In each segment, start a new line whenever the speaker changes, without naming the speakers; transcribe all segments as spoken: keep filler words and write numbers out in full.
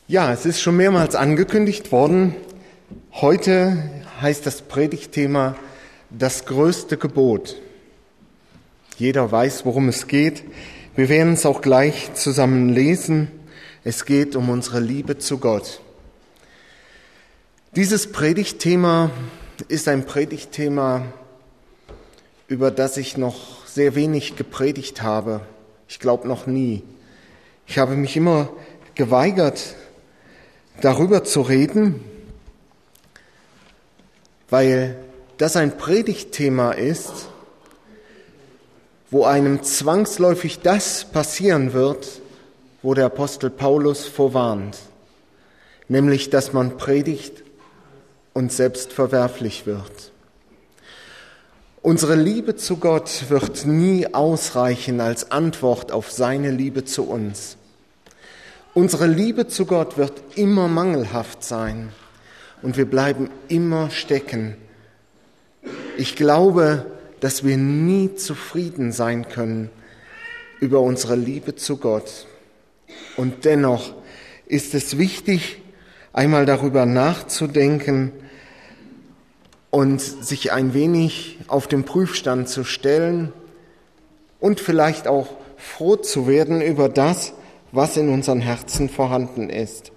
Ja, es ist schon mehrmals angekündigt worden. Heute heißt das Predigtthema das größte Gebot. Jeder weiß, worum es geht. Wir werden es auch gleich zusammen lesen. Es geht um unsere Liebe zu Gott. Dieses Predigtthema ist ein Predigtthema, über das ich noch sehr wenig gepredigt habe. Ich glaube noch nie. Ich habe mich immer geweigert, darüber zu reden, weil das ein Predigtthema ist, wo einem zwangsläufig das passieren wird, wo der Apostel Paulus vorwarnt, nämlich, dass man predigt und selbst verwerflich wird. Unsere Liebe zu Gott wird nie ausreichen als Antwort auf seine Liebe zu uns. Unsere Liebe zu Gott wird immer mangelhaft sein und wir bleiben immer stecken. Ich glaube, dass wir nie zufrieden sein können über unsere Liebe zu Gott. Und dennoch ist es wichtig, einmal darüber nachzudenken und sich ein wenig auf den Prüfstand zu stellen und vielleicht auch froh zu werden über das, was in unseren Herzen vorhanden ist.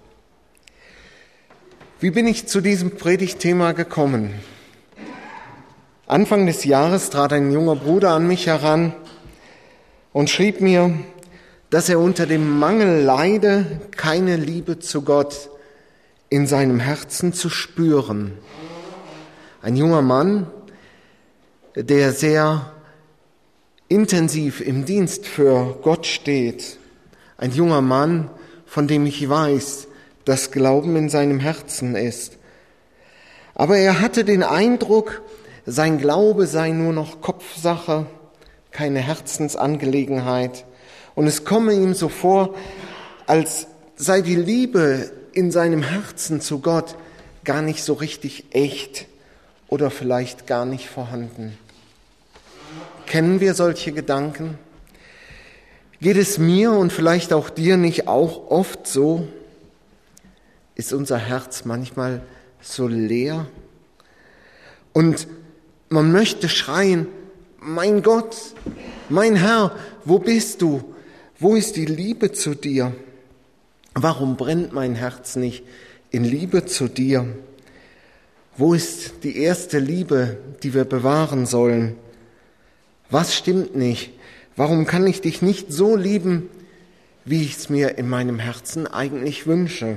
Wie bin ich zu diesem Predigtthema gekommen? Anfang des Jahres trat ein junger Bruder an mich heran und schrieb mir, dass er unter dem Mangel leide, keine Liebe zu Gott in seinem Herzen zu spüren. Ein junger Mann, der sehr intensiv im Dienst für Gott steht. Ein junger Mann, von dem ich weiß, dass Glauben in seinem Herzen ist. Aber er hatte den Eindruck, sein Glaube sei nur noch Kopfsache, keine Herzensangelegenheit. Und es komme ihm so vor, als sei die Liebe in seinem Herzen zu Gott gar nicht so richtig echt oder vielleicht gar nicht vorhanden. Kennen wir solche Gedanken? Geht es mir und vielleicht auch dir nicht auch oft so? Ist unser Herz manchmal so leer? Und man möchte schreien, mein Gott, mein Herr, wo bist du? Wo ist die Liebe zu dir? Warum brennt mein Herz nicht in Liebe zu dir? Wo ist die erste Liebe, die wir bewahren sollen? Was stimmt nicht? Warum kann ich dich nicht so lieben, wie ich es mir in meinem Herzen eigentlich wünsche?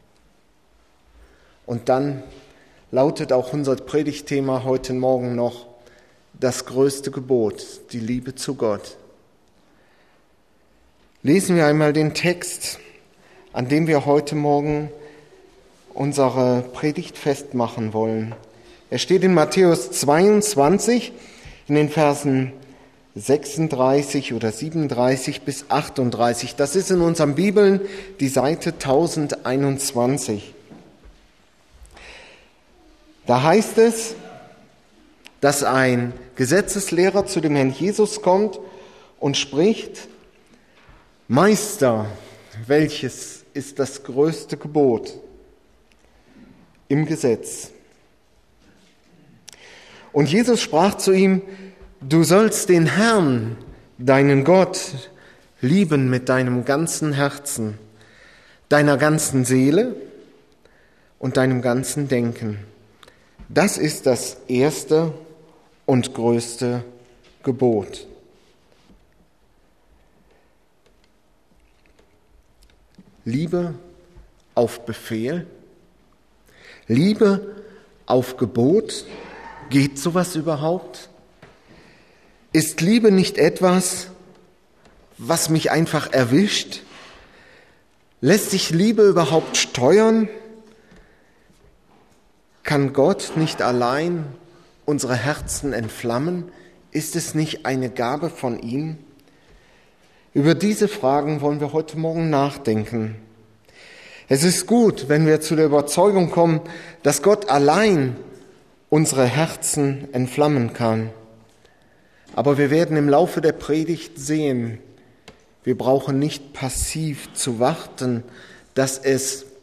Und dann lautet auch unser Predigtthema heute Morgen noch das größte Gebot, die Liebe zu Gott. Lesen wir einmal den Text, an dem wir heute Morgen unsere Predigt festmachen wollen. Er steht in Matthäus zweiundzwanzig in den Versen sechsunddreißig oder siebenunddreißig bis achtunddreißig. Das ist in unseren Bibeln die Seite tausendeinundzwanzig. Da heißt es, dass ein Gesetzeslehrer zu dem Herrn Jesus kommt und spricht, Meister, welches ist das größte Gebot im Gesetz? Und Jesus sprach zu ihm, du sollst den Herrn, deinen Gott, lieben mit deinem ganzen Herzen, deiner ganzen Seele und deinem ganzen Denken. Das ist das erste und größte Gebot. Liebe auf Befehl, Liebe auf Gebot, geht sowas überhaupt? Ist Liebe nicht etwas, was mich einfach erwischt? Lässt sich Liebe überhaupt steuern? Kann Gott nicht allein unsere Herzen entflammen? Ist es nicht eine Gabe von ihm? Über diese Fragen wollen wir heute Morgen nachdenken. Es ist gut, wenn wir zu der Überzeugung kommen, dass Gott allein unsere Herzen entflammen kann. Aber wir werden im Laufe der Predigt sehen, wir brauchen nicht passiv zu warten, dass es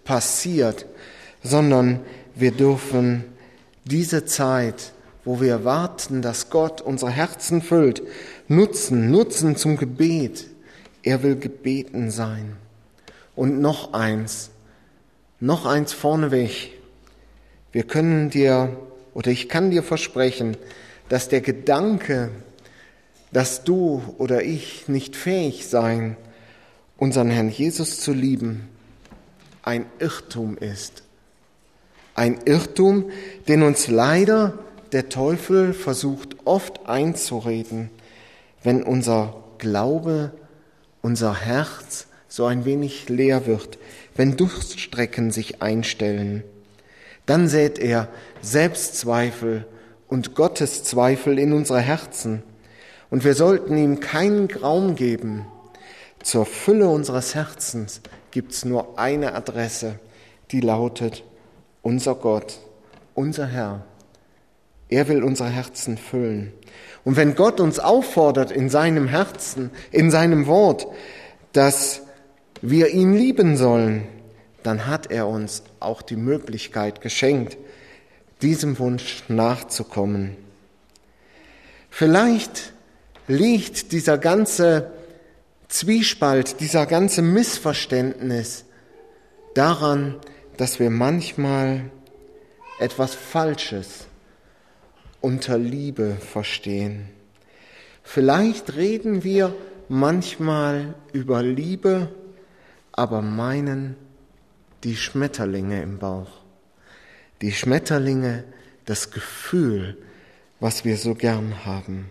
passiert, sondern wir dürfen diese Zeit, wo wir warten, dass Gott unsere Herzen füllt, nutzen, nutzen zum Gebet. Er will gebeten sein. Und noch eins, noch eins vorneweg. Wir können dir, oder ich kann dir versprechen, dass der Gedanke, dass du oder ich nicht fähig sein, unseren Herrn Jesus zu lieben, ein Irrtum ist. Ein Irrtum, den uns leider der Teufel versucht oft einzureden, wenn unser Glaube, unser Herz so ein wenig leer wird, wenn Durststrecken sich einstellen. Dann sät er Selbstzweifel und Gotteszweifel in unsere Herzen. Und wir sollten ihm keinen Raum geben. Zur Fülle unseres Herzens gibt's nur eine Adresse, die lautet unser Gott, unser Herr. Er will unsere Herzen füllen. Und wenn Gott uns auffordert in seinem Herzen, in seinem Wort, dass wir ihn lieben sollen, dann hat er uns auch die Möglichkeit geschenkt, diesem Wunsch nachzukommen. Vielleicht liegt dieser ganze Zwiespalt, dieser ganze Missverständnis daran, dass wir manchmal etwas Falsches unter Liebe verstehen. Vielleicht reden wir manchmal über Liebe, aber meinen die Schmetterlinge im Bauch. Die Schmetterlinge, das Gefühl, was wir so gern haben.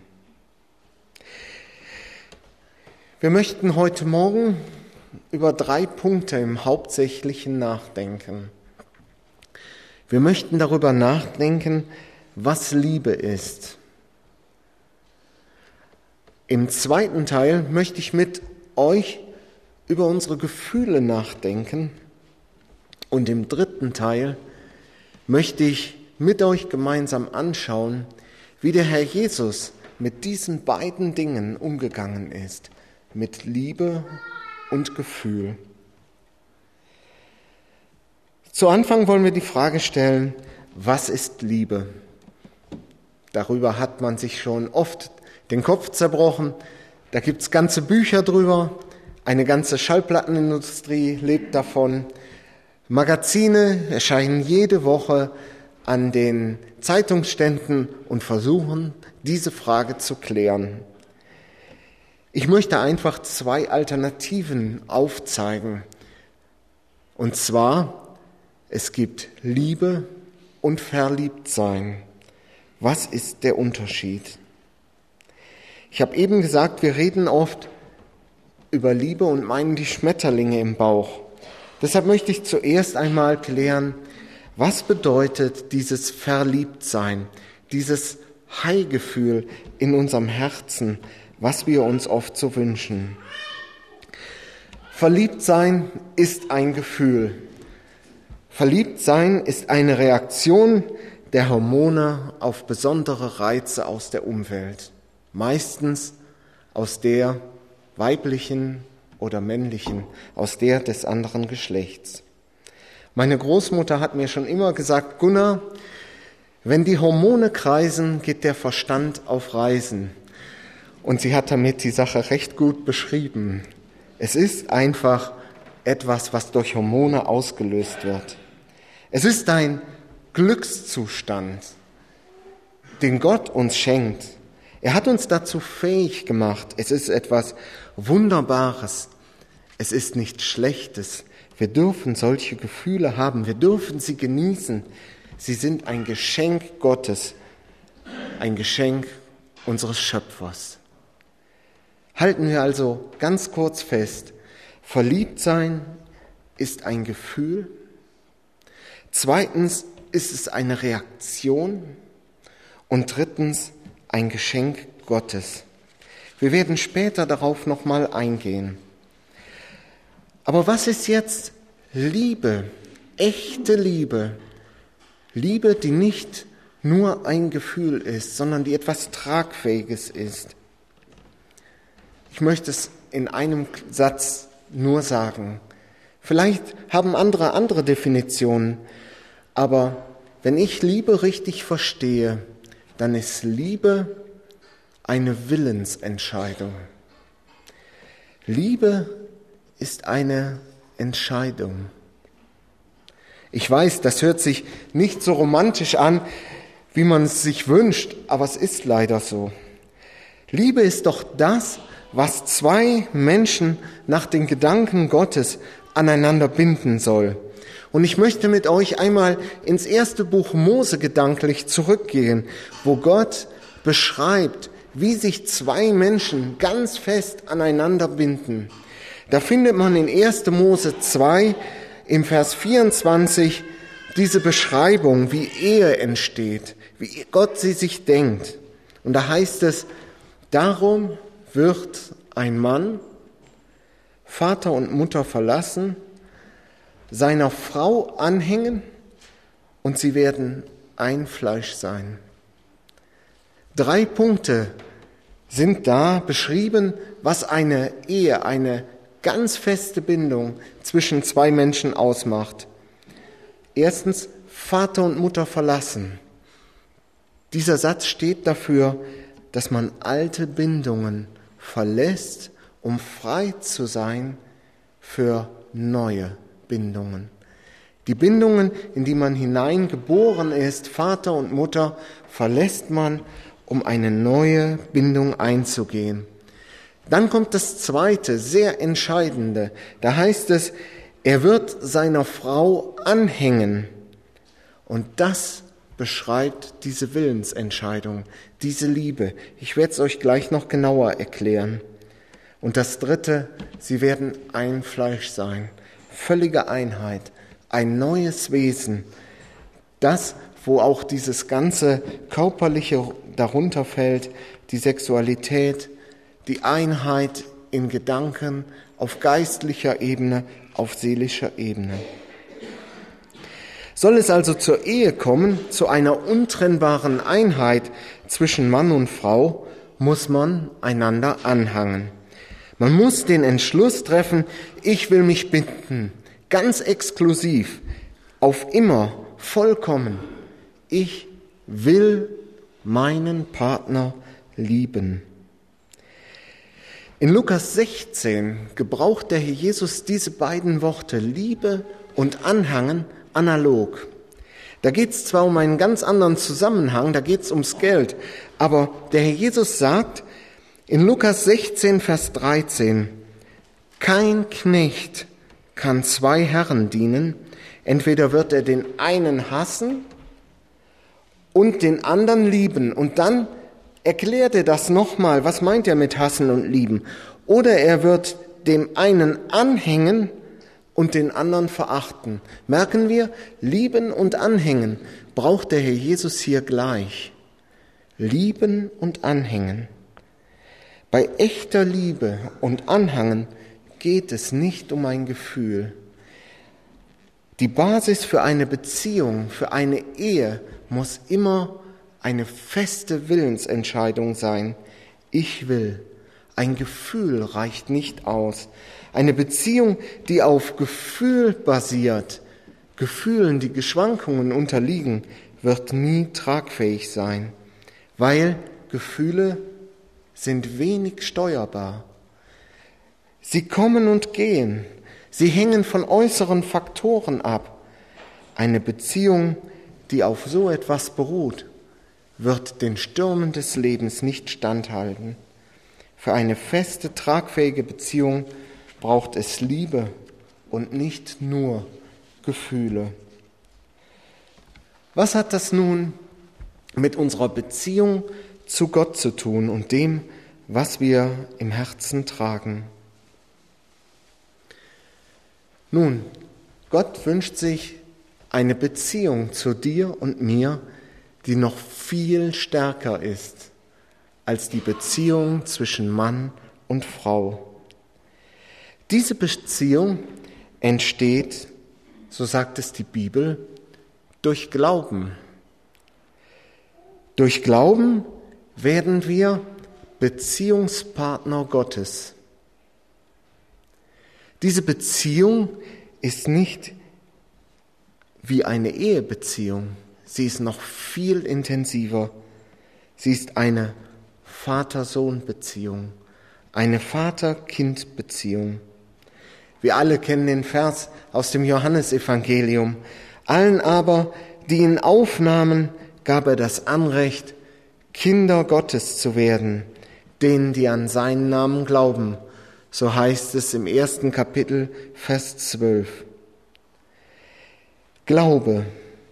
Wir möchten heute Morgen über drei Punkte im Hauptsächlichen nachdenken. Wir möchten darüber nachdenken, was Liebe ist. Im zweiten Teil möchte ich mit euch über unsere Gefühle nachdenken. Und im dritten Teil möchte ich mit euch gemeinsam anschauen, wie der Herr Jesus mit diesen beiden Dingen umgegangen ist, mit Liebe und Gefühl. Zu Anfang wollen wir die Frage stellen, was ist Liebe? Darüber hat man sich schon oft den Kopf zerbrochen. Da gibt es ganze Bücher drüber. Eine ganze Schallplattenindustrie lebt davon. Magazine erscheinen jede Woche an den Zeitungsständen und versuchen, diese Frage zu klären. Ich möchte einfach zwei Alternativen aufzeigen. Und zwar, es gibt Liebe und Verliebtsein. Was ist der Unterschied? Ich habe eben gesagt, wir reden oft über Liebe und meinen die Schmetterlinge im Bauch. Deshalb möchte ich zuerst einmal klären, was bedeutet dieses Verliebtsein, dieses High-Gefühl in unserem Herzen, was wir uns oft so wünschen. Verliebtsein ist ein Gefühl. Verliebtsein ist eine Reaktion der Hormone auf besondere Reize aus der Umwelt, meistens aus der weiblichen oder männlichen, aus der des anderen Geschlechts. Meine Großmutter hat mir schon immer gesagt, Gunnar, wenn die Hormone kreisen, geht der Verstand auf Reisen. Und sie hat damit die Sache recht gut beschrieben. Es ist einfach etwas, was durch Hormone ausgelöst wird. Es ist ein Glückszustand, den Gott uns schenkt. Er hat uns dazu fähig gemacht. Es ist etwas Wunderbares. Es ist nichts Schlechtes. Wir dürfen solche Gefühle haben. Wir dürfen sie genießen. Sie sind ein Geschenk Gottes, ein Geschenk unseres Schöpfers. Halten wir also ganz kurz fest, Verliebtsein ist ein Gefühl. Zweitens ist es eine Reaktion. Und drittens ein Geschenk Gottes. Wir werden später darauf nochmal eingehen. Aber was ist jetzt Liebe, echte Liebe? Liebe, die nicht nur ein Gefühl ist, sondern die etwas Tragfähiges ist. Ich möchte es in einem Satz nur sagen. Vielleicht haben andere andere Definitionen, aber wenn ich Liebe richtig verstehe, dann ist Liebe eine Willensentscheidung. Liebe ist eine Entscheidung. Ich weiß, das hört sich nicht so romantisch an, wie man es sich wünscht, aber es ist leider so. Liebe ist doch das, was zwei Menschen nach den Gedanken Gottes aneinander binden soll. Und ich möchte mit euch einmal ins erste Buch Mose gedanklich zurückgehen, wo Gott beschreibt, wie sich zwei Menschen ganz fest aneinander binden. Da findet man in erste Mose zwei im Vers vierundzwanzig diese Beschreibung, wie Ehe entsteht, wie Gott sie sich denkt. Und da heißt es, darum wird ein Mann Vater und Mutter verlassen, seiner Frau anhängen und sie werden ein Fleisch sein. Drei Punkte sind da beschrieben, was eine Ehe, eine ganz feste Bindung zwischen zwei Menschen ausmacht. Erstens, Vater und Mutter verlassen. Dieser Satz steht dafür, dass man alte Bindungen verlässt, um frei zu sein für neue Bindungen. Die Bindungen, in die man hineingeboren ist, Vater und Mutter, verlässt man, um eine neue Bindung einzugehen. Dann kommt das zweite, sehr entscheidende. Da heißt es, er wird seiner Frau anhängen. Und das beschreibt diese Willensentscheidung, diese Liebe. Ich werde es euch gleich noch genauer erklären. Und das dritte, sie werden ein Fleisch sein. Völlige Einheit, ein neues Wesen. Das, wo auch dieses ganze Körperliche darunter fällt, die Sexualität, die Einheit in Gedanken, auf geistlicher Ebene, auf seelischer Ebene. Soll es also zur Ehe kommen, zu einer untrennbaren Einheit zwischen Mann und Frau, muss man einander anhangen. Man muss den Entschluss treffen, ich will mich binden, ganz exklusiv, auf immer, vollkommen. Ich will meinen Partner lieben. In Lukas sechzehn gebraucht der Herr Jesus diese beiden Worte, Liebe und Anhangen, analog. Da geht es zwar um einen ganz anderen Zusammenhang, da geht es ums Geld, aber der Herr Jesus sagt in Lukas sechzehn, Vers dreizehn, kein Knecht kann zwei Herren dienen, entweder wird er den einen hassen und den anderen lieben. Und dann erklärt er das nochmal, was meint er mit hassen und lieben? Oder er wird dem einen anhängen und den anderen verachten. Merken wir, lieben und anhängen braucht der Herr Jesus hier gleich. Lieben und anhängen. Bei echter Liebe und Anhangen geht es nicht um ein Gefühl. Die Basis für eine Beziehung, für eine Ehe muss immer eine feste Willensentscheidung sein. Ich will. Ein Gefühl reicht nicht aus. Eine Beziehung, die auf Gefühl basiert, Gefühlen, die Schwankungen unterliegen, wird nie tragfähig sein, weil Gefühle sind wenig steuerbar. Sie kommen und gehen. Sie hängen von äußeren Faktoren ab. Eine Beziehung, die auf so etwas beruht, wird den Stürmen des Lebens nicht standhalten. Für eine feste, tragfähige Beziehung braucht es Liebe und nicht nur Gefühle. Was hat das nun mit unserer Beziehung zu Gott zu tun und dem, was wir im Herzen tragen? Nun, Gott wünscht sich eine Beziehung zu dir und mir, die noch viel stärker ist als die Beziehung zwischen Mann und Frau. Diese Beziehung entsteht, so sagt es die Bibel, durch Glauben. Durch Glauben werden wir Beziehungspartner Gottes. Diese Beziehung ist nicht wie eine Ehebeziehung. Sie ist noch viel intensiver. Sie ist eine Vater-Sohn-Beziehung, eine Vater-Kind-Beziehung. Wir alle kennen den Vers aus dem Johannesevangelium. Allen aber, die ihn aufnahmen, gab er das Anrecht, Kinder Gottes zu werden, denen, die an seinen Namen glauben. So heißt es im ersten Kapitel, Vers zwölf. Glaube.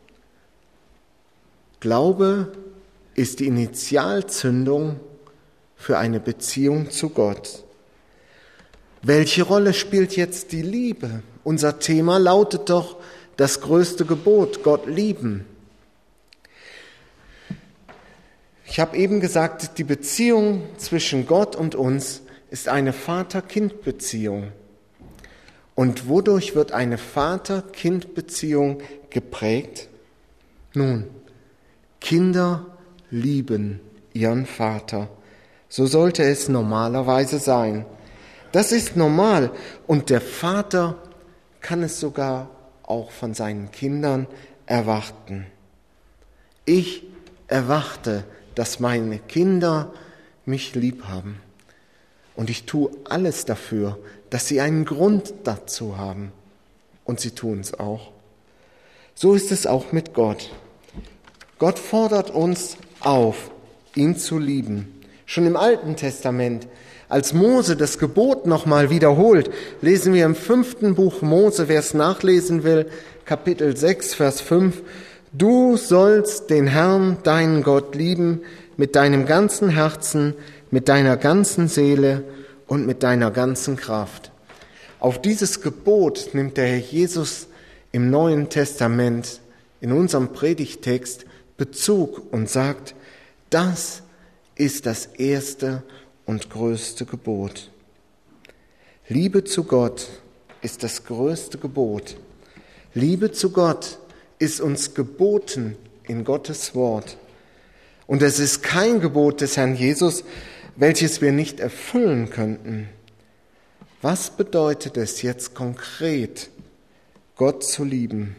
Glaube ist die Initialzündung für eine Beziehung zu Gott. Welche Rolle spielt jetzt die Liebe? Unser Thema lautet doch das größte Gebot, Gott lieben. Ich habe eben gesagt, die Beziehung zwischen Gott und uns ist eine Vater-Kind-Beziehung. Und wodurch wird eine Vater-Kind-Beziehung geprägt? Nun, Kinder lieben ihren Vater. So sollte es normalerweise sein. Das ist normal und der Vater kann es sogar auch von seinen Kindern erwarten. Ich erwarte, dass meine Kinder mich lieb haben. Und ich tue alles dafür, dass sie einen Grund dazu haben. Und sie tun es auch. So ist es auch mit Gott. Gott fordert uns auf, ihn zu lieben. Schon im Alten Testament, als Mose das Gebot nochmal wiederholt, lesen wir im fünften Buch Mose, wer es nachlesen will, Kapitel sechs, Vers fünf, du sollst den Herrn, deinen Gott, lieben mit deinem ganzen Herzen, mit deiner ganzen Seele und mit deiner ganzen Kraft. Auf dieses Gebot nimmt der Herr Jesus im Neuen Testament, in unserem Predigtext, Bezug und sagt, das ist das erste und größte Gebot. Liebe zu Gott ist das größte Gebot. Liebe zu Gott ist uns geboten in Gottes Wort. Und es ist kein Gebot des Herrn Jesus, welches wir nicht erfüllen könnten. Was bedeutet es jetzt konkret, Gott zu lieben?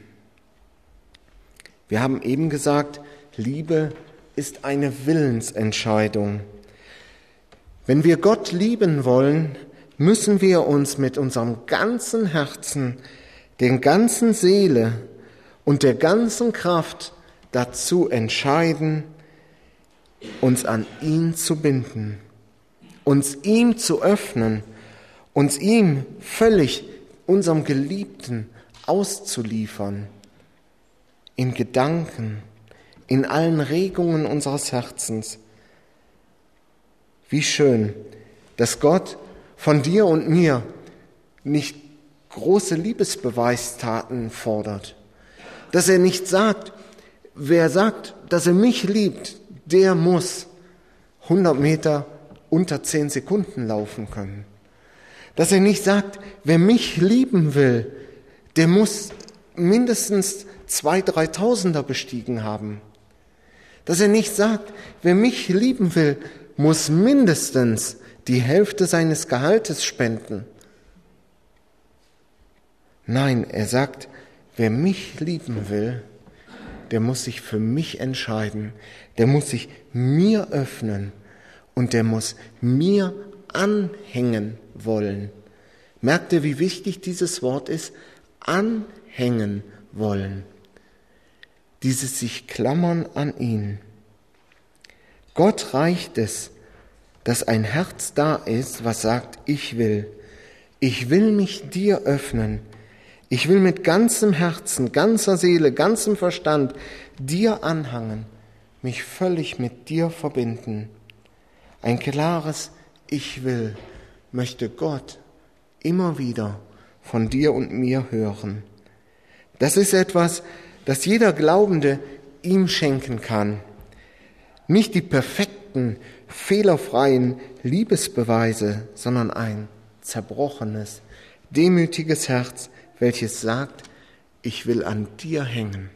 Wir haben eben gesagt, Liebe ist eine Willensentscheidung. Wenn wir Gott lieben wollen, müssen wir uns mit unserem ganzen Herzen, der ganzen Seele und der ganzen Kraft dazu entscheiden, uns an ihn zu binden, uns ihm zu öffnen, uns ihm völlig, unserem Geliebten, auszuliefern, in Gedanken, in allen Regungen unseres Herzens. Wie schön, dass Gott von dir und mir nicht große Liebesbeweistaten fordert. Dass er nicht sagt, wer sagt, dass er mich liebt, der muss hundert Meter unter zehn Sekunden laufen können. Dass er nicht sagt, wer mich lieben will, der muss mindestens zwei, dreitausender bestiegen haben. Dass er nicht sagt, wer mich lieben will, muss mindestens die Hälfte seines Gehaltes spenden. Nein, er sagt, wer mich lieben will, der muss sich für mich entscheiden, der muss sich mir öffnen und der muss mir anhängen wollen. Merkt ihr, wie wichtig dieses Wort ist? Anhängen wollen. Dieses sich klammern an ihn. Gott reicht es, dass ein Herz da ist, was sagt, ich will. Ich will mich dir öffnen. Ich will mit ganzem Herzen, ganzer Seele, ganzem Verstand dir anhangen, mich völlig mit dir verbinden. Ein klares Ich will möchte Gott immer wieder von dir und mir hören. Das ist etwas, das jeder Glaubende ihm schenken kann. Nicht die perfekten, fehlerfreien Liebesbeweise, sondern ein zerbrochenes, demütiges Herz, welches sagt, ich will an dir hängen.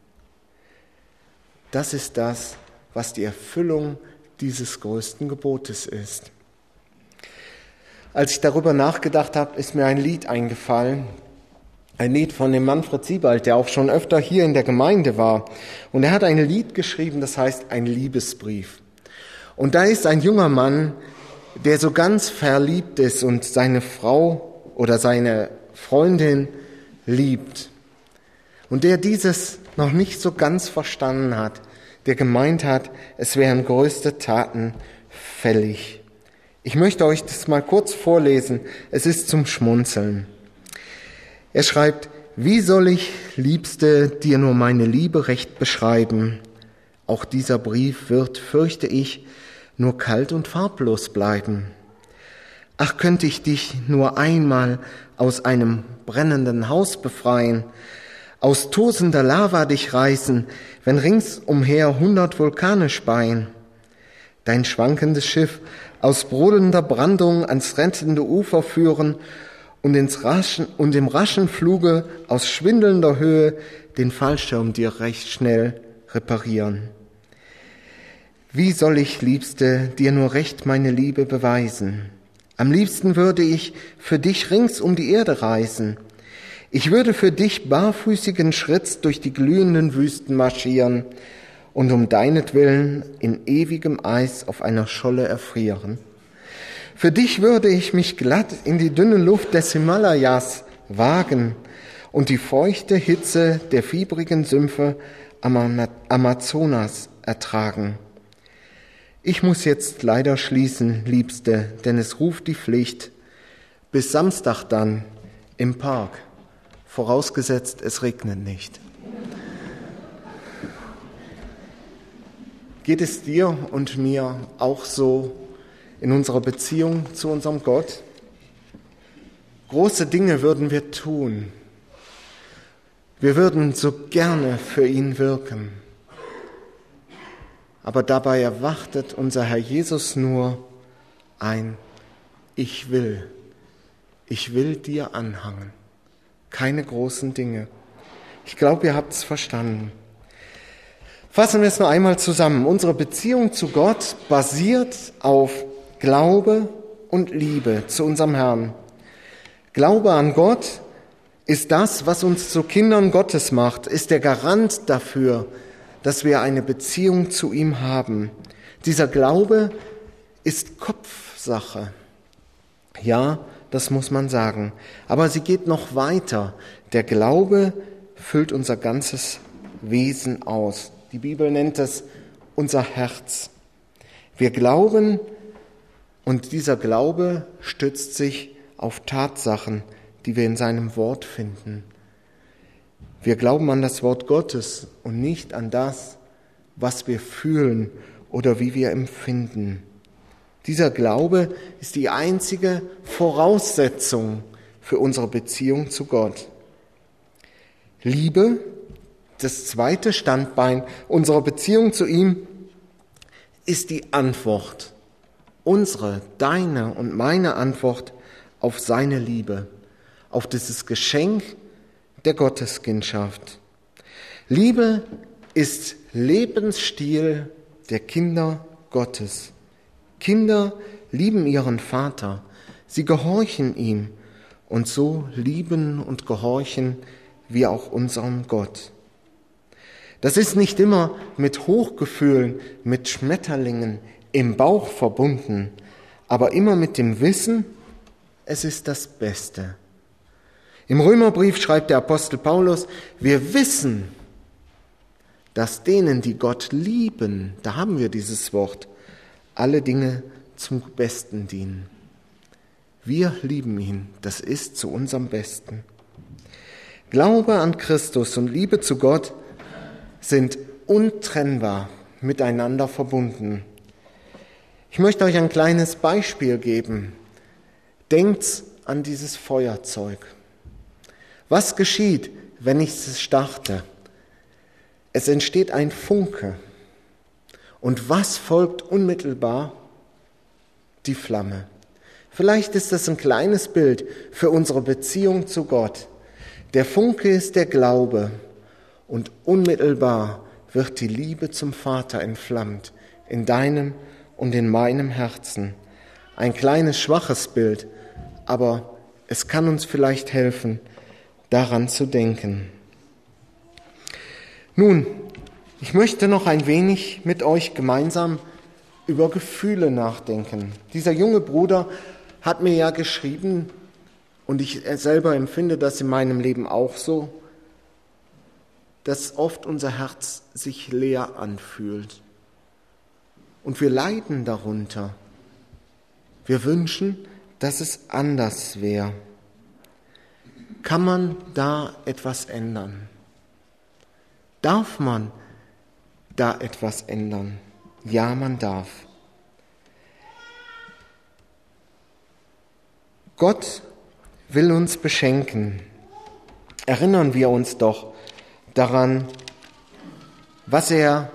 Das ist das, was die Erfüllung dieses größten Gebotes ist. Als ich darüber nachgedacht habe, ist mir ein Lied eingefallen. Ein Lied von dem Manfred Siebald, der auch schon öfter hier in der Gemeinde war. Und er hat ein Lied geschrieben, das heißt ein Liebesbrief. Und da ist ein junger Mann, der so ganz verliebt ist und seine Frau oder seine Freundin liebt. Und der dieses noch nicht so ganz verstanden hat, der gemeint hat, es wären größte Taten fällig. Ich möchte euch das mal kurz vorlesen, es ist zum Schmunzeln. Er schreibt: Wie soll ich, Liebste, dir nur meine Liebe recht beschreiben? Auch dieser Brief wird, fürchte ich, nur kalt und farblos bleiben. Ach, könnte ich dich nur einmal aus einem brennenden Haus befreien, aus tosender Lava dich reißen, wenn ringsumher hundert Vulkane speien, dein schwankendes Schiff aus brodelnder Brandung ans rettende Ufer führen und, ins raschen, und im raschen Fluge aus schwindelnder Höhe den Fallschirm dir recht schnell reparieren. Wie soll ich, Liebste, dir nur recht meine Liebe beweisen? Am liebsten würde ich für dich rings um die Erde reisen. Ich würde für dich barfüßigen Schritts durch die glühenden Wüsten marschieren und um deinetwillen in ewigem Eis auf einer Scholle erfrieren. Für dich würde ich mich glatt in die dünne Luft des Himalayas wagen und die feuchte Hitze der fiebrigen Sümpfe am Amazonas ertragen. Ich muss jetzt leider schließen, Liebste, denn es ruft die Pflicht. Bis Samstag dann im Park, vorausgesetzt es regnet nicht. Geht es dir und mir auch so in unserer Beziehung zu unserem Gott? Große Dinge würden wir tun. Wir würden so gerne für ihn wirken. Aber dabei erwartet unser Herr Jesus nur ein Ich will. Ich will dir anhangen. Keine großen Dinge. Ich glaube, ihr habt es verstanden. Fassen wir es noch einmal zusammen. Unsere Beziehung zu Gott basiert auf Glaube und Liebe zu unserem Herrn. Glaube an Gott ist das, was uns zu Kindern Gottes macht, ist der Garant dafür, dass wir eine Beziehung zu ihm haben. Dieser Glaube ist Kopfsache. Ja, das muss man sagen. Aber sie geht noch weiter. Der Glaube füllt unser ganzes Wesen aus. Die Bibel nennt es unser Herz. Wir glauben, und dieser Glaube stützt sich auf Tatsachen, die wir in seinem Wort finden. Wir glauben an das Wort Gottes und nicht an das, was wir fühlen oder wie wir empfinden. Dieser Glaube ist die einzige Voraussetzung für unsere Beziehung zu Gott. Liebe, das zweite Standbein unserer Beziehung zu ihm, ist die Antwort. Unsere, deine und meine Antwort auf seine Liebe, auf dieses Geschenk der Gotteskindschaft. Liebe ist Lebensstil der Kinder Gottes. Kinder lieben ihren Vater, sie gehorchen ihm und so lieben und gehorchen wir auch unserem Gott. Das ist nicht immer mit Hochgefühlen, mit Schmetterlingen im Bauch verbunden, aber immer mit dem Wissen, es ist das Beste. Im Römerbrief schreibt der Apostel Paulus, wir wissen, dass denen, die Gott lieben, da haben wir dieses Wort, alle Dinge zum Besten dienen. Wir lieben ihn, das ist zu unserem Besten. Glaube an Christus und Liebe zu Gott sind untrennbar miteinander verbunden. Ich möchte euch ein kleines Beispiel geben. Denkt an dieses Feuerzeug. Was geschieht, wenn ich es starte? Es entsteht ein Funke. Und was folgt unmittelbar? Die Flamme. Vielleicht ist das ein kleines Bild für unsere Beziehung zu Gott. Der Funke ist der Glaube und unmittelbar wird die Liebe zum Vater entflammt in deinem und in meinem Herzen. Ein kleines, schwaches Bild, aber es kann uns vielleicht helfen, daran zu denken. Nun, ich möchte noch ein wenig mit euch gemeinsam über Gefühle nachdenken. Dieser junge Bruder hat mir ja geschrieben, und ich selber empfinde das in meinem Leben auch so, dass oft unser Herz sich leer anfühlt. Und wir leiden darunter. Wir wünschen, dass es anders wäre. Kann man da etwas ändern? Darf man da etwas ändern? Ja, man darf. Gott will uns beschenken. Erinnern wir uns doch daran, was er,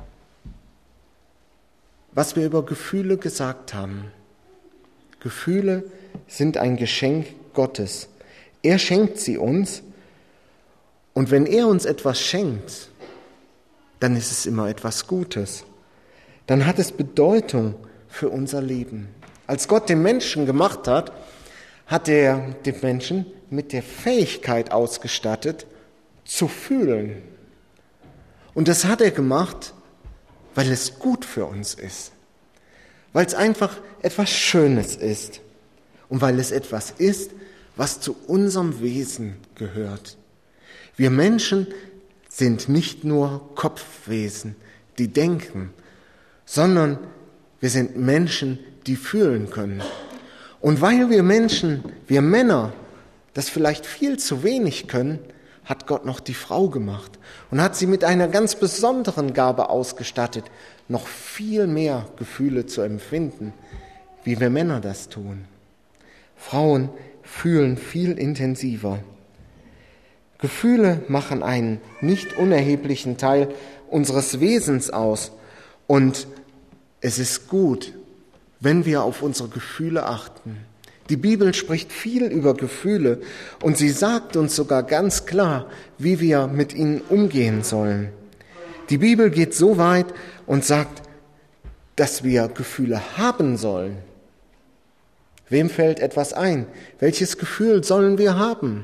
was wir über Gefühle gesagt haben. Gefühle sind ein Geschenk Gottes. Er schenkt sie uns, und wenn er uns etwas schenkt, dann ist es immer etwas Gutes. Dann hat es Bedeutung für unser Leben. Als Gott den Menschen gemacht hat, hat er den Menschen mit der Fähigkeit ausgestattet, zu fühlen. Und das hat er gemacht, weil es gut für uns ist. Weil es einfach etwas Schönes ist. Und weil es etwas ist, was zu unserem Wesen gehört. Wir Menschen sind nicht nur Kopfwesen, die denken, sondern wir sind Menschen, die fühlen können. Und weil wir Menschen, wir Männer, das vielleicht viel zu wenig können, hat Gott noch die Frau gemacht und hat sie mit einer ganz besonderen Gabe ausgestattet, noch viel mehr Gefühle zu empfinden, wie wir Männer das tun. Frauen fühlen viel intensiver. Gefühle machen einen nicht unerheblichen Teil unseres Wesens aus, und es ist gut, wenn wir auf unsere Gefühle achten. Die Bibel spricht viel über Gefühle, und sie sagt uns sogar ganz klar, wie wir mit ihnen umgehen sollen. Die Bibel geht so weit und sagt, dass wir Gefühle haben sollen. Wem fällt etwas ein? Welches Gefühl sollen wir haben?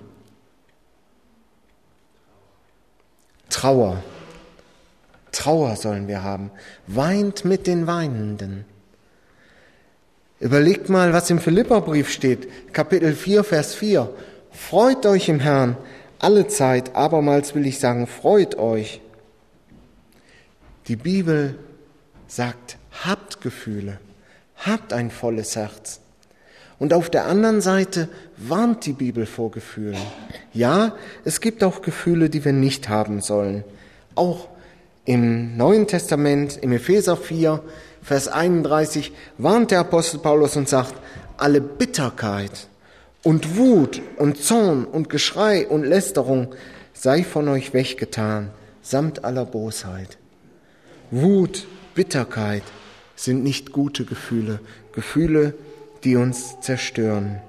Trauer. Trauer sollen wir haben. Weint mit den Weinenden. Überlegt mal, was im Philipperbrief steht, Kapitel vier, Vers vier. Freut euch im Herrn alle Zeit, abermals will ich sagen, freut euch. Die Bibel sagt, habt Gefühle, habt ein volles Herz. Und auf der anderen Seite warnt die Bibel vor Gefühlen. Ja, es gibt auch Gefühle, die wir nicht haben sollen. Auch im Neuen Testament, im Epheser vier, Vers einunddreißig, warnt der Apostel Paulus und sagt, alle Bitterkeit und Wut und Zorn und Geschrei und Lästerung sei von euch weggetan, samt aller Bosheit. Wut, Bitterkeit sind nicht gute Gefühle, Gefühle, die uns zerstören.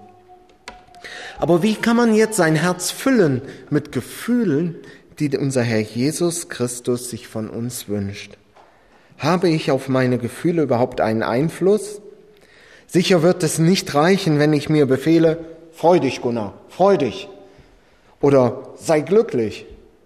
Aber wie kann man jetzt sein Herz füllen mit Gefühlen, die unser Herr Jesus Christus sich von uns wünscht? Habe ich auf meine Gefühle überhaupt einen Einfluss? Sicher wird es nicht reichen, wenn ich mir befehle, freu dich, Gunnar, freu dich. Oder sei glücklich.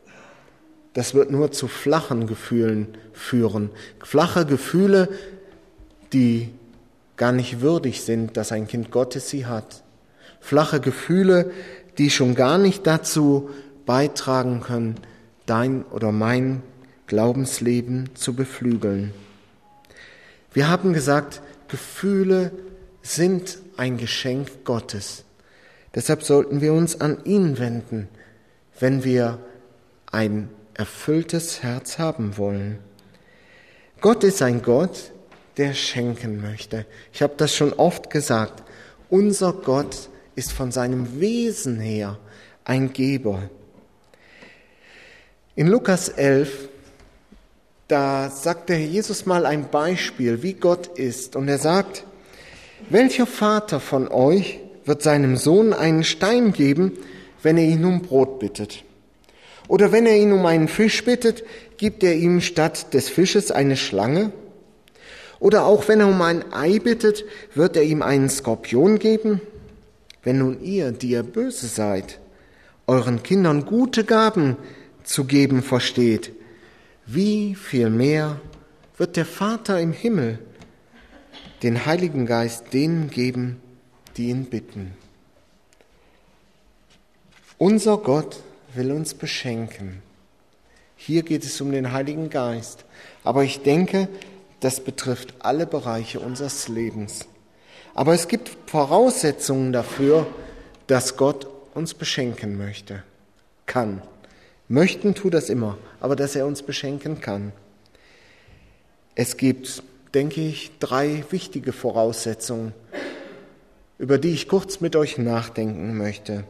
Das wird nur zu flachen Gefühlen führen. Flache Gefühle, die gar nicht würdig sind, dass ein Kind Gottes sie hat. Flache Gefühle, die schon gar nicht dazu beitragen können, dein oder mein Glaubensleben zu beflügeln. Wir haben gesagt, Gefühle sind ein Geschenk Gottes. Deshalb sollten wir uns an ihn wenden, wenn wir ein erfülltes Herz haben wollen. Gott ist ein Gott, der schenken möchte. Ich habe das schon oft gesagt. Unser Gott ist von seinem Wesen her ein Geber. In Lukas elf, da sagt der Herr Jesus mal ein Beispiel, wie Gott ist. Und er sagt, welcher Vater von euch wird seinem Sohn einen Stein geben, wenn er ihn um Brot bittet? Oder wenn er ihn um einen Fisch bittet, gibt er ihm statt des Fisches eine Schlange? Oder auch wenn er um ein Ei bittet, wird er ihm einen Skorpion geben? Wenn nun ihr, die ihr böse seid, euren Kindern gute Gaben zu geben versteht, wie viel mehr wird der Vater im Himmel den Heiligen Geist denen geben, die ihn bitten. Unser Gott will uns beschenken. Hier geht es um den Heiligen Geist. Aber ich denke, das betrifft alle Bereiche unseres Lebens. Aber es gibt Voraussetzungen dafür, dass Gott uns beschenken möchte, kann. Möchten tut das immer, aber dass er uns beschenken kann. Es gibt, denke ich, drei wichtige Voraussetzungen, über die ich kurz mit euch nachdenken möchte.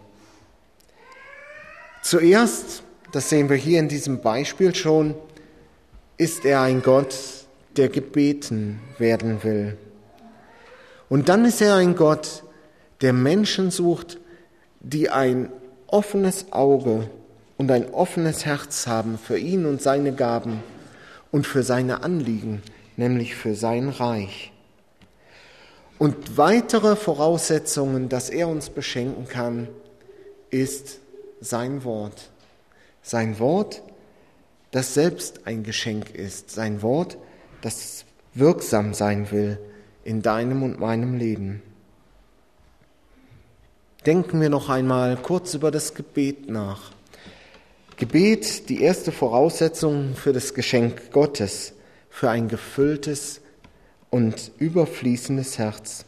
Zuerst, das sehen wir hier in diesem Beispiel schon, ist er ein Gott, der gebeten werden will. Und dann ist er ein Gott, der Menschen sucht, die ein offenes Auge und ein offenes Herz haben für ihn und seine Gaben und für seine Anliegen, nämlich für sein Reich. Und weitere Voraussetzungen, dass er uns beschenken kann, ist sein Wort. Sein Wort, das selbst ein Geschenk ist. Sein Wort, das wirksam sein will in deinem und meinem Leben. Denken wir noch einmal kurz über das Gebet nach. Gebet, die erste Voraussetzung für das Geschenk Gottes, für ein gefülltes und überfließendes Herz.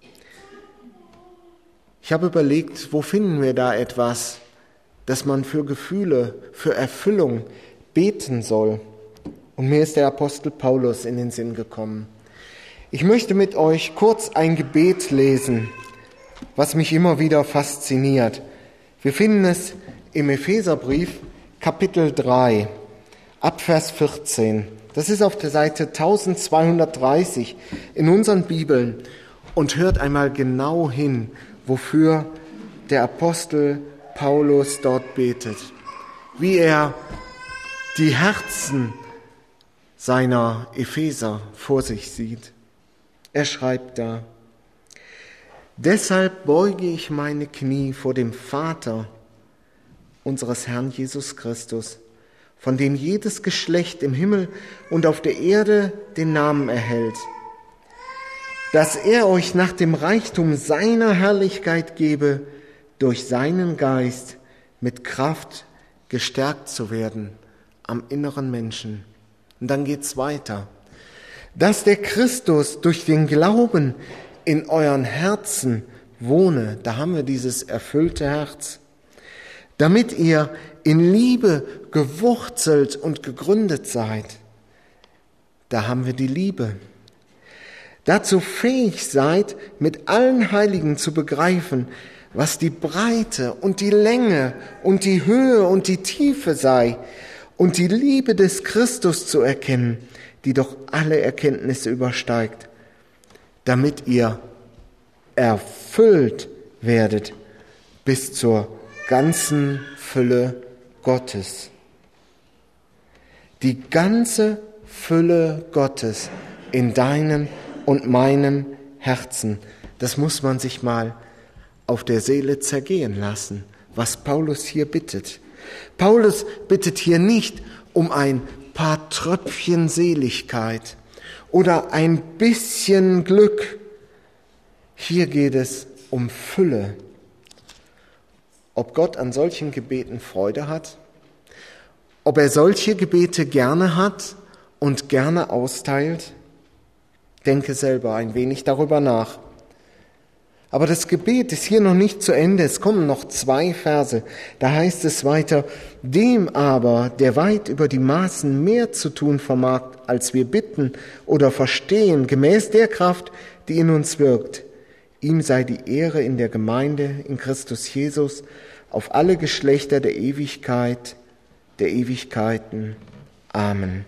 Ich habe überlegt, wo finden wir da etwas, dass man für Gefühle, für Erfüllung beten soll. Und mir ist der Apostel Paulus in den Sinn gekommen. Ich möchte mit euch kurz ein Gebet lesen, was mich immer wieder fasziniert. Wir finden es im Epheserbrief, Kapitel drei, ab Vers vierzehn. Das ist auf der Seite zwölfhundertdreißig in unseren Bibeln. Und hört einmal genau hin, wofür der Apostel Paulus dort betet. Wie er die Herzen seiner Epheser vor sich sieht. Er schreibt da: Deshalb beuge ich meine Knie vor dem Vater unseres Herrn Jesus Christus, von dem jedes Geschlecht im Himmel und auf der Erde den Namen erhält, dass er euch nach dem Reichtum seiner Herrlichkeit gebe, durch seinen Geist mit Kraft gestärkt zu werden am inneren Menschen. Und dann geht's weiter. Dass der Christus durch den Glauben in euren Herzen wohne, da haben wir dieses erfüllte Herz, damit ihr in Liebe gewurzelt und gegründet seid. Da haben wir die Liebe. Dazu fähig seid, mit allen Heiligen zu begreifen, was die Breite und die Länge und die Höhe und die Tiefe sei, und die Liebe des Christus zu erkennen, die doch alle Erkenntnisse übersteigt, damit ihr erfüllt werdet bis zur ganzen Fülle Gottes. Die ganze Fülle Gottes in deinem und meinem Herzen, das muss man sich mal auf der Seele zergehen lassen, was Paulus hier bittet. Paulus bittet hier nicht um ein paar Tröpfchen Seligkeit oder ein bisschen Glück. Hier geht es um Fülle. Ob Gott an solchen Gebeten Freude hat, ob er solche Gebete gerne hat und gerne austeilt, denke selber ein wenig darüber nach. Aber das Gebet ist hier noch nicht zu Ende. Es kommen noch zwei Verse. Da heißt es weiter: Dem aber, der weit über die Maßen mehr zu tun vermag, als wir bitten oder verstehen, gemäß der Kraft, die in uns wirkt, ihm sei die Ehre in der Gemeinde in Christus Jesus auf alle Geschlechter der Ewigkeit, der Ewigkeiten. Amen.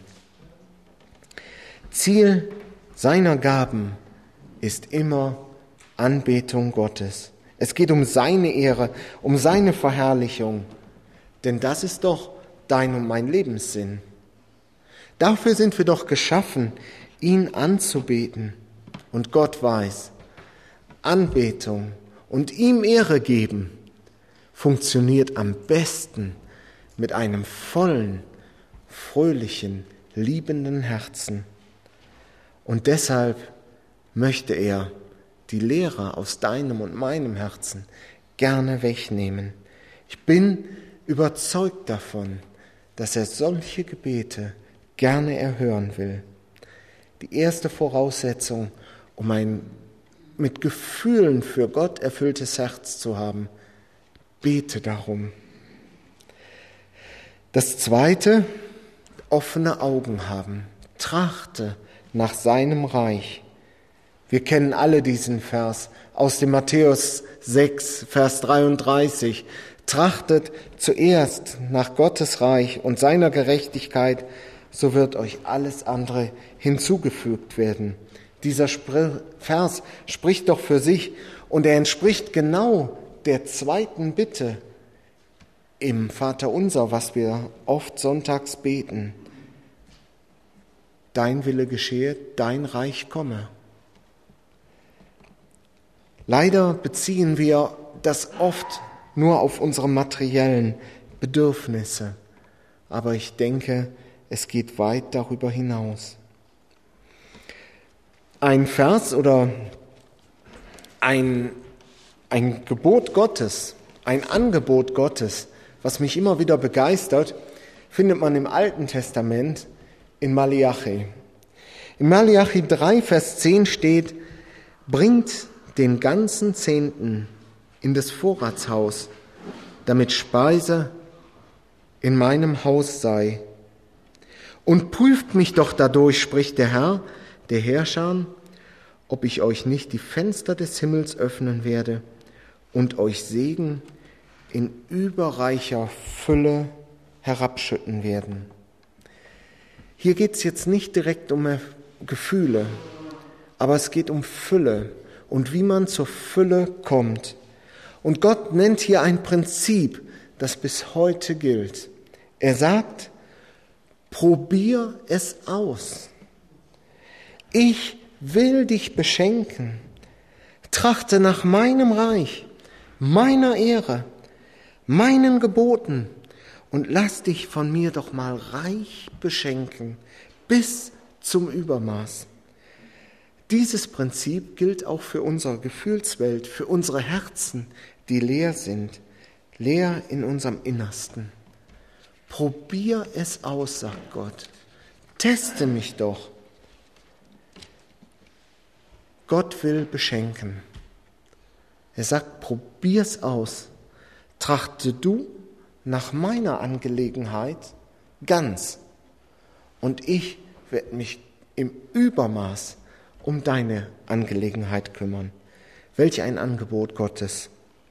Ziel seiner Gaben ist immer Anbetung Gottes. Es geht um seine Ehre, um seine Verherrlichung. Denn das ist doch dein und mein Lebenssinn. Dafür sind wir doch geschaffen, ihn anzubeten. Und Gott weiß, Anbetung und ihm Ehre geben funktioniert am besten mit einem vollen, fröhlichen, liebenden Herzen. Und deshalb möchte er die Leere aus deinem und meinem Herzen gerne wegnehmen. Ich bin überzeugt davon, dass er solche Gebete gerne erhören will. Die erste Voraussetzung, um ein mit Gefühlen für Gott erfülltes Herz zu haben, bete darum. Das zweite, offene Augen haben. Trachte nach seinem Reich. Wir kennen alle diesen Vers aus dem Matthäus sechs, Vers dreiunddreißig. Trachtet zuerst nach Gottes Reich und seiner Gerechtigkeit, so wird euch alles andere hinzugefügt werden. Dieser Vers spricht doch für sich und er entspricht genau der zweiten Bitte im Vaterunser, was wir oft sonntags beten. Dein Wille geschehe, dein Reich komme. Leider beziehen wir das oft nur auf unsere materiellen Bedürfnisse. Aber ich denke, es geht weit darüber hinaus. Ein Vers oder ein, ein Gebot Gottes, ein Angebot Gottes, was mich immer wieder begeistert, findet man im Alten Testament in Maleachi. In Maleachi drei, Vers zehn steht, bringt den ganzen Zehnten in das Vorratshaus, damit Speise in meinem Haus sei. Und prüft mich doch dadurch, spricht der Herr, der Herrscher, ob ich euch nicht die Fenster des Himmels öffnen werde und euch Segen in überreicher Fülle herabschütten werden. Hier geht es jetzt nicht direkt um Gefühle, aber es geht um Fülle und wie man zur Fülle kommt. Und Gott nennt hier ein Prinzip, das bis heute gilt. Er sagt, probier es aus. Ich will dich beschenken. Trachte nach meinem Reich, meiner Ehre, meinen Geboten und lass dich von mir doch mal reich beschenken, bis zum Übermaß. Dieses Prinzip gilt auch für unsere Gefühlswelt, für unsere Herzen, die leer sind, leer in unserem Innersten. Probier es aus, sagt Gott. Teste mich doch. Gott will beschenken. Er sagt, probier's aus. Trachte du nach meiner Angelegenheit ganz. Und ich werde mich im Übermaß um deine Angelegenheit kümmern. Welch ein Angebot Gottes.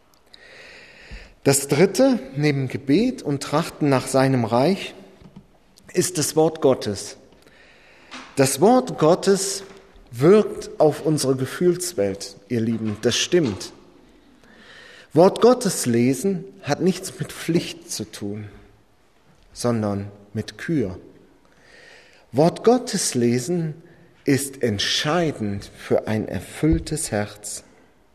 Das dritte, neben Gebet und Trachten nach seinem Reich, ist das Wort Gottes. Das Wort Gottes wirkt auf unsere Gefühlswelt, ihr Lieben, das stimmt. Wort Gottes lesen hat nichts mit Pflicht zu tun, sondern mit Kür. Wort Gottes lesen ist entscheidend für ein erfülltes Herz.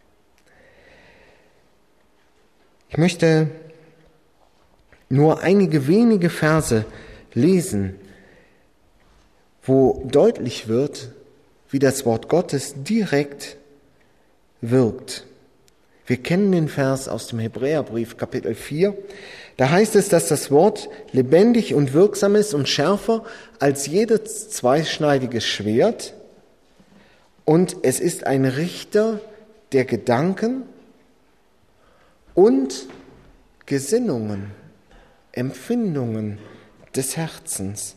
Ich möchte nur einige wenige Verse lesen, wo deutlich wird, wie das Wort Gottes direkt wirkt. Wir kennen den Vers aus dem Hebräerbrief, Kapitel vier. Da heißt es, dass das Wort lebendig und wirksam ist und schärfer als jedes zweischneidige Schwert. Und es ist ein Richter der Gedanken und Gesinnungen, Empfindungen des Herzens.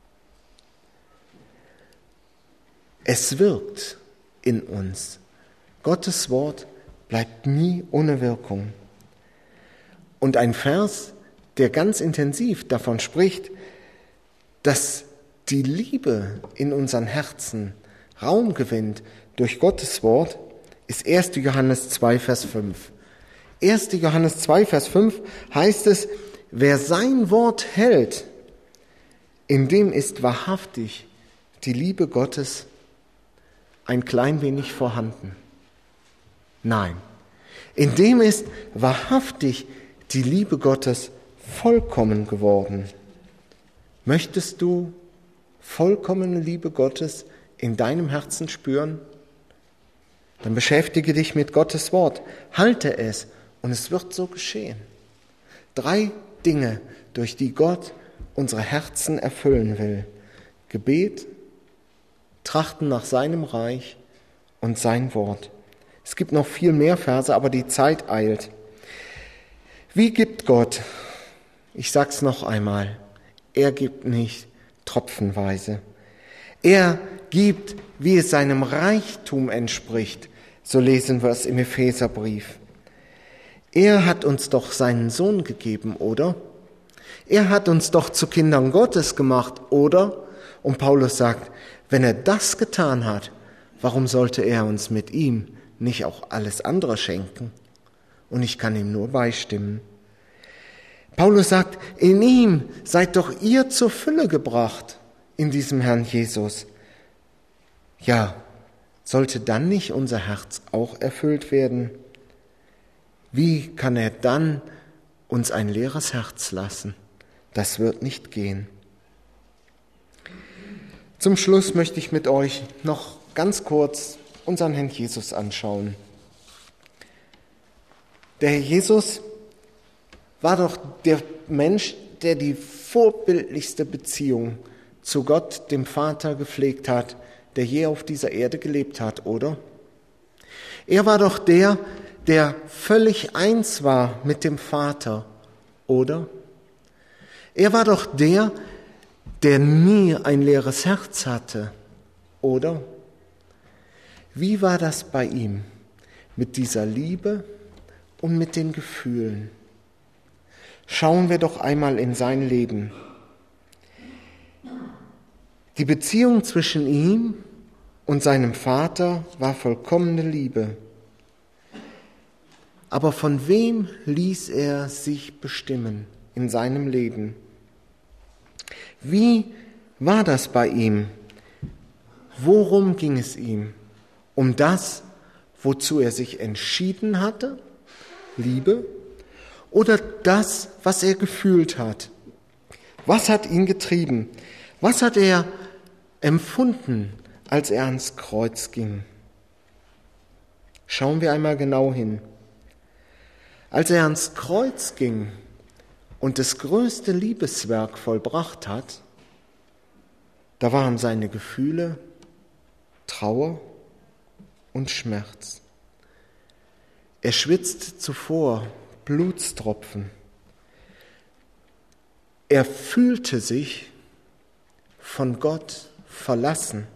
Es wirkt in uns. Gottes Wort bleibt nie ohne Wirkung. Und ein Vers, der ganz intensiv davon spricht, dass die Liebe in unseren Herzen Raum gewinnt durch Gottes Wort, ist erster Johannes zwei, Vers fünf. erster Johannes zwei, Vers fünf heißt es, wer sein Wort hält, in dem ist wahrhaftig die Liebe Gottes ein klein wenig vorhanden. Nein, in dem ist wahrhaftig die Liebe Gottes vollkommen geworden. Möchtest du vollkommene Liebe Gottes in deinem Herzen spüren? Dann beschäftige dich mit Gottes Wort, halte es und es wird so geschehen. Drei Dinge, durch die Gott unsere Herzen erfüllen will. Gebet, Trachten nach seinem Reich und sein Wort. Es gibt noch viel mehr Verse, aber die Zeit eilt. Wie gibt Gott? Ich sag's noch einmal. Er gibt nicht tropfenweise. Er gibt, wie es seinem Reichtum entspricht. So lesen wir es im Epheserbrief. Er hat uns doch seinen Sohn gegeben, oder? Er hat uns doch zu Kindern Gottes gemacht, oder? Und Paulus sagt, wenn er das getan hat, warum sollte er uns mit ihm nicht auch alles andere schenken? Und ich kann ihm nur beistimmen. Paulus sagt, in ihm seid doch ihr zur Fülle gebracht, in diesem Herrn Jesus. Ja, sollte dann nicht unser Herz auch erfüllt werden? Wie kann er dann uns ein leeres Herz lassen? Das wird nicht gehen. Zum Schluss möchte ich mit euch noch ganz kurz unseren Herrn Jesus anschauen. Der Herr Jesus war doch der Mensch, der die vorbildlichste Beziehung zu Gott, dem Vater, gepflegt hat, der je auf dieser Erde gelebt hat, oder? Er war doch der, der völlig eins war mit dem Vater, oder? Er war doch der, der nie ein leeres Herz hatte, oder? Wie war das bei ihm mit dieser Liebe und mit den Gefühlen? Schauen wir doch einmal in sein Leben. Die Beziehung zwischen ihm und seinem Vater war vollkommene Liebe. Aber von wem ließ er sich bestimmen in seinem Leben? Wie war das bei ihm? Worum ging es ihm? Um das, wozu er sich entschieden hatte? Liebe? Oder das, was er gefühlt hat? Was hat ihn getrieben? Was hat er empfunden, als er ans Kreuz ging? Schauen wir einmal genau hin. Als er ans Kreuz ging und das größte Liebeswerk vollbracht hat, da waren seine Gefühle Trauer und Schmerz. Er schwitzte zuvor Blutstropfen. Er fühlte sich von Gott verlassen.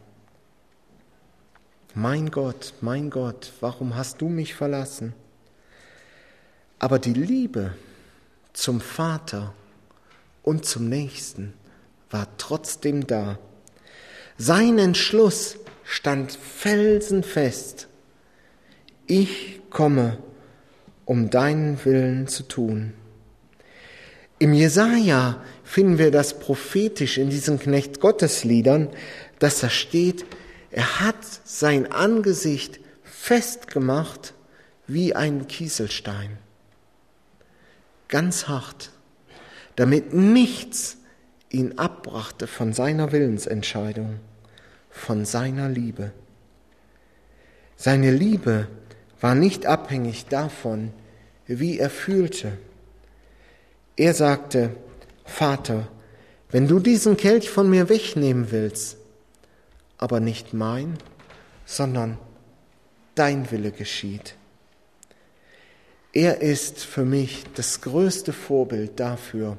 Mein Gott, mein Gott, warum hast du mich verlassen? Aber die Liebe zum Vater und zum Nächsten war trotzdem da. Sein Entschluss stand felsenfest. Ich komme, um deinen Willen zu tun. Im Jesaja finden wir das prophetisch in diesen Knecht-Gottes-Liedern, dass da steht, er hat sein Angesicht festgemacht wie ein Kieselstein. Ganz hart, damit nichts ihn abbrachte von seiner Willensentscheidung, von seiner Liebe. Seine Liebe war nicht abhängig davon, wie er fühlte. Er sagte, Vater, wenn du diesen Kelch von mir wegnehmen willst, aber nicht mein, sondern dein Wille geschieht. Er ist für mich das größte Vorbild dafür,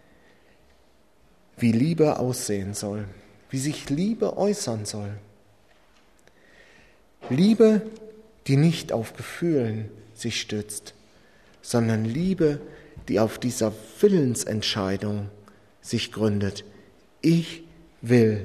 wie Liebe aussehen soll, wie sich Liebe äußern soll. Liebe, die nicht auf Gefühlen sich stützt, sondern Liebe, die auf dieser Willensentscheidung sich gründet. Ich will.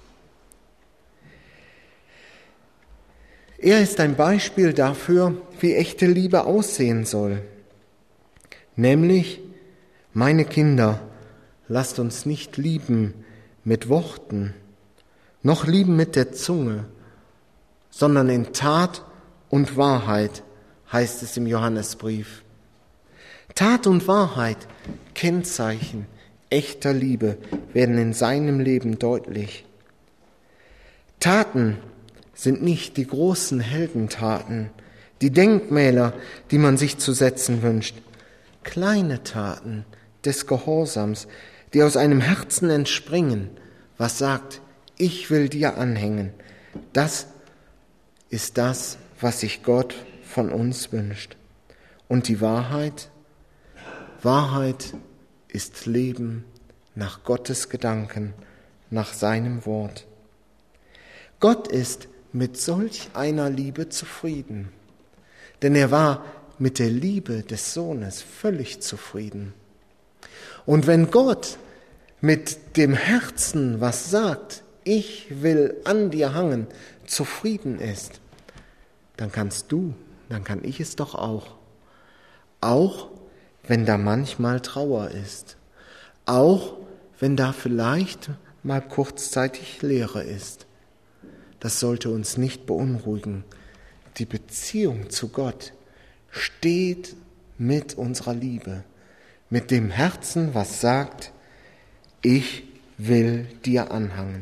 Er ist ein Beispiel dafür, wie echte Liebe aussehen soll. Nämlich, meine Kinder, lasst uns nicht lieben mit Worten, noch lieben mit der Zunge, sondern in Tat und Wahrheit, heißt es im Johannesbrief. Tat und Wahrheit, Kennzeichen echter Liebe, werden in seinem Leben deutlich. Taten sind nicht die großen Heldentaten, die Denkmäler, die man sich zu setzen wünscht. Kleine Taten des Gehorsams, die aus einem Herzen entspringen, was sagt, ich will dir anhängen. Das ist das, was sich Gott von uns wünscht. Und die Wahrheit? Wahrheit ist Leben nach Gottes Gedanken, nach seinem Wort. Gott ist mit solch einer Liebe zufrieden, denn er war mit der Liebe des Sohnes völlig zufrieden. Und wenn Gott mit dem Herzen, was sagt, ich will an dir hangen, zufrieden ist, dann kannst du, dann kann ich es doch auch. Auch wenn da manchmal Trauer ist. Auch wenn da vielleicht mal kurzzeitig Leere ist. Das sollte uns nicht beunruhigen. Die Beziehung zu Gott steht mit unserer Liebe, mit dem Herzen, was sagt, ich will dir anhangen.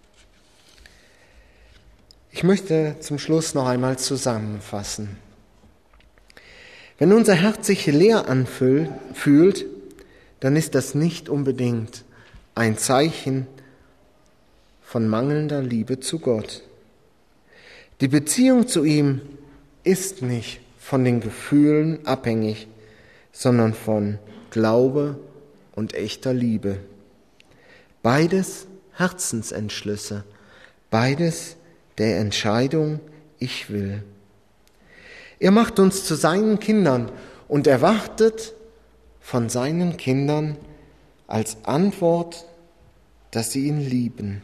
Ich möchte zum Schluss noch einmal zusammenfassen. Wenn unser Herz sich leer anfühlt, dann ist das nicht unbedingt ein Zeichen von mangelnder Liebe zu Gott. Die Beziehung zu ihm ist nicht von den Gefühlen abhängig, sondern von Glaube und echter Liebe. Beides Herzensentschlüsse, beides der Entscheidung, ich will. Er macht uns zu seinen Kindern und erwartet von seinen Kindern als Antwort, dass sie ihn lieben.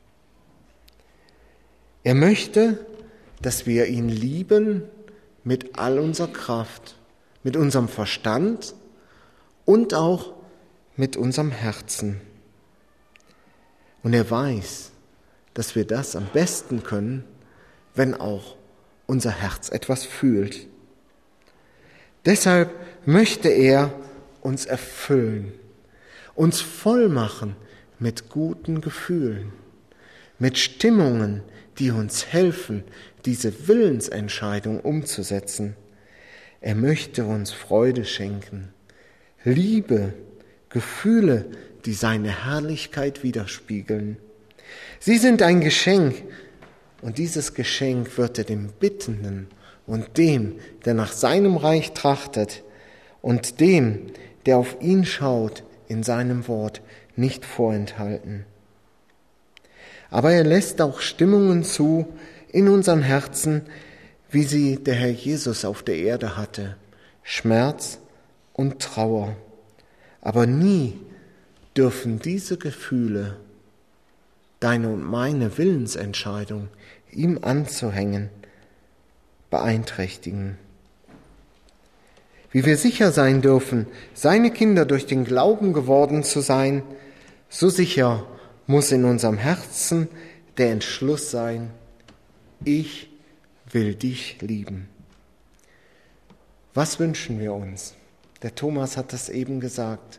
Er möchte, dass wir ihn lieben mit all unserer Kraft, mit unserem Verstand und auch mit unserem Herzen. Und er weiß, dass wir das am besten können, wenn auch unser Herz etwas fühlt. Deshalb möchte er uns erfüllen, uns voll machen mit guten Gefühlen, mit Stimmungen, die uns helfen, diese Willensentscheidung umzusetzen. Er möchte uns Freude schenken, Liebe, Gefühle, die seine Herrlichkeit widerspiegeln. Sie sind ein Geschenk, und dieses Geschenk wird er dem Bittenden und dem, der nach seinem Reich trachtet, und dem, der auf ihn schaut, in seinem Wort nicht vorenthalten. Aber er lässt auch Stimmungen zu in unseren Herzen, wie sie der Herr Jesus auf der Erde hatte, Schmerz und Trauer. Aber nie dürfen diese Gefühle, deine und meine Willensentscheidung, ihm anzuhängen, beeinträchtigen. Wie wir sicher sein dürfen, seine Kinder durch den Glauben geworden zu sein, so sicher muss in unserem Herzen der Entschluss sein, ich will dich lieben. Was wünschen wir uns? Der Thomas hat das eben gesagt.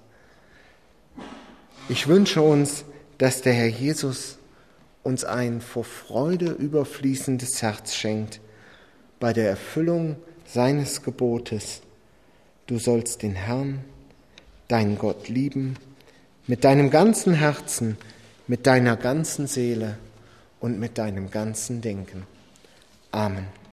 Ich wünsche uns, dass der Herr Jesus uns ein vor Freude überfließendes Herz schenkt bei der Erfüllung seines Gebotes. Du sollst den Herrn, deinen Gott, lieben, mit deinem ganzen Herzen, mit deiner ganzen Seele und mit deinem ganzen Denken. Amen.